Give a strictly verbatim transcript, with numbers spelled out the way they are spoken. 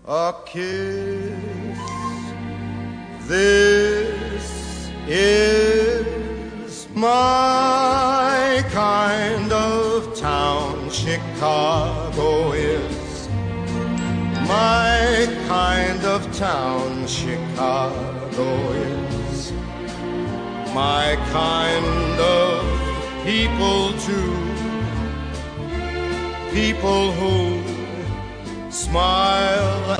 a kiss. This is my kind of town. Chicago is my kind of town. Chicago is my kind of people too. People who smile